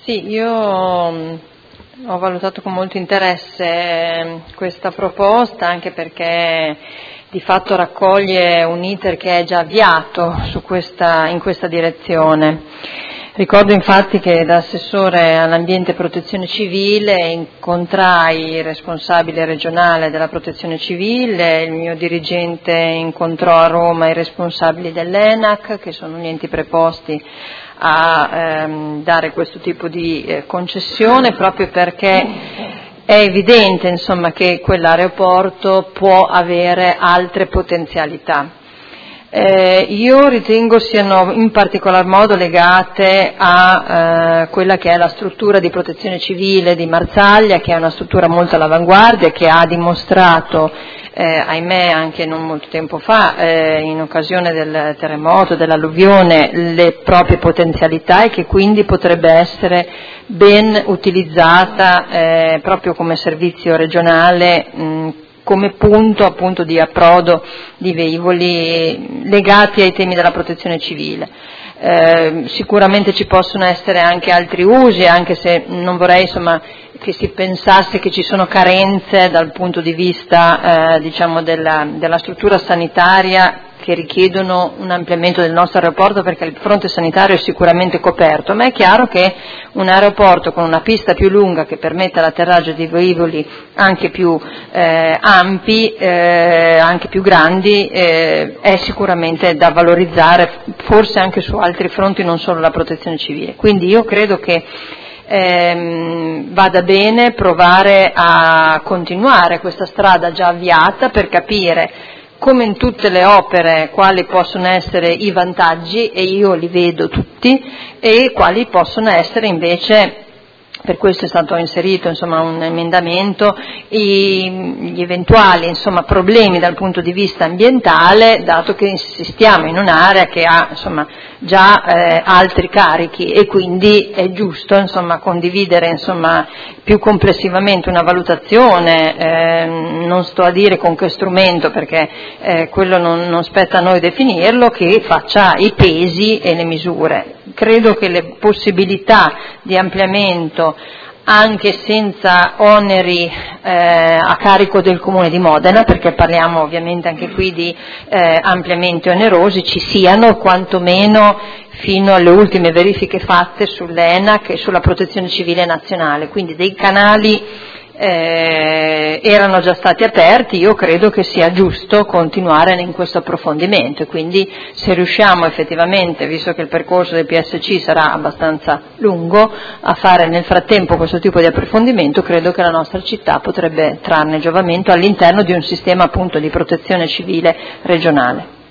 Sì, io ho valutato con molto interesse questa proposta, anche perché di fatto raccoglie un iter che è già avviato in questa direzione. Ricordo infatti che da assessore all'ambiente e protezione civile incontrai il responsabile regionale della protezione civile, il mio dirigente incontrò a Roma i responsabili dell'ENAC, che sono gli enti preposti a dare questo tipo di concessione, proprio perché è evidente, insomma, che quell'aeroporto può avere altre potenzialità. Io ritengo siano in particolar modo legate a quella che è la struttura di protezione civile di Marsaglia, che è una struttura molto all'avanguardia, che ha dimostrato, ahimè anche non molto tempo fa, in occasione del terremoto, dell'alluvione, le proprie potenzialità e che quindi potrebbe essere ben utilizzata proprio come servizio regionale, come punto appunto di approdo di velivoli legati ai temi della protezione civile. Sicuramente ci possono essere anche altri usi, anche se non vorrei, insomma, che si pensasse che ci sono carenze dal punto di vista diciamo della struttura sanitaria che richiedono un ampliamento del nostro aeroporto, perché il fronte sanitario è sicuramente coperto, ma è chiaro che un aeroporto con una pista più lunga che permetta l'atterraggio di velivoli anche più ampi, anche più grandi, è sicuramente da valorizzare, forse anche su altri fronti, non solo la protezione civile. Quindi io credo che vada bene provare a continuare questa strada già avviata per capire, come in tutte le opere, quali possono essere i vantaggi, e io li vedo tutti, e quali possono essere invece, per questo è stato inserito, insomma, un emendamento, gli eventuali, insomma, problemi dal punto di vista ambientale, dato che insistiamo in un'area che ha, insomma, già altri carichi, e quindi è giusto, insomma, condividere, insomma, più complessivamente una valutazione, non sto a dire con che strumento, perché quello non spetta a noi definirlo, che faccia i pesi e le misure. Credo che le possibilità di ampliamento, anche senza oneri a carico del Comune di Modena, perché parliamo ovviamente anche qui di ampliamenti onerosi, ci siano, quantomeno fino alle ultime verifiche fatte sull'ENAC e sulla protezione civile nazionale. Quindi dei canali erano già stati aperti, io credo che sia giusto continuare in questo approfondimento, e quindi se riusciamo effettivamente, visto che il percorso del PSC sarà abbastanza lungo, a fare nel frattempo questo tipo di approfondimento, credo che la nostra città potrebbe trarne giovamento all'interno di un sistema appunto di protezione civile regionale.